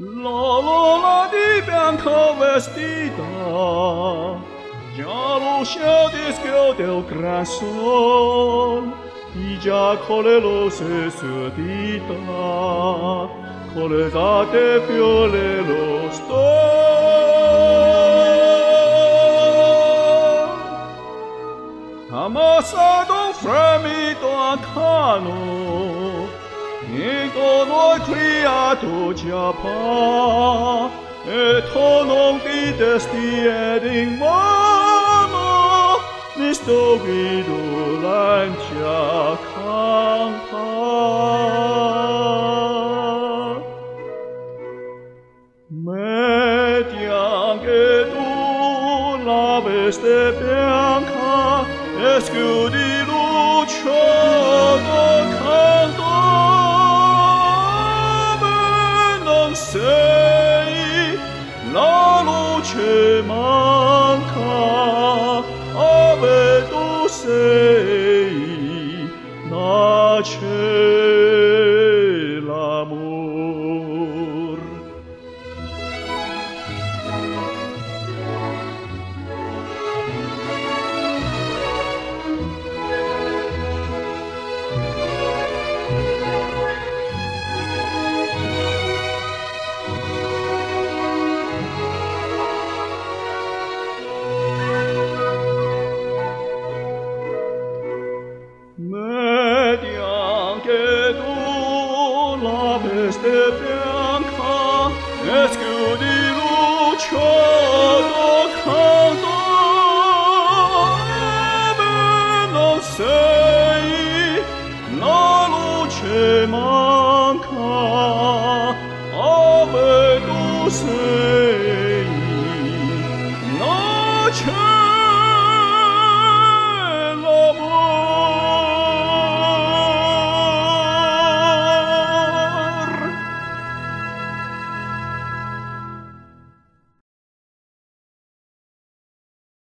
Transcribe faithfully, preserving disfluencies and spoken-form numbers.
La luna di bianco vestita, già luce dischio del gran sol, e già con le rose sue dita, con le date fiore lo sto. Ammassato un fremito arcano, in dono criato già pa, e tu non videsti ed in mano, mi sto guido lancia campa. Median che tu la veste bianca, e schiudi luce canto, non sei, la luce manca, ove tu sei, nasce l'amor. Median che tu la veste bianca, e schiudi luce canto, non sei, la luce manca, ove tu sei, non c'è.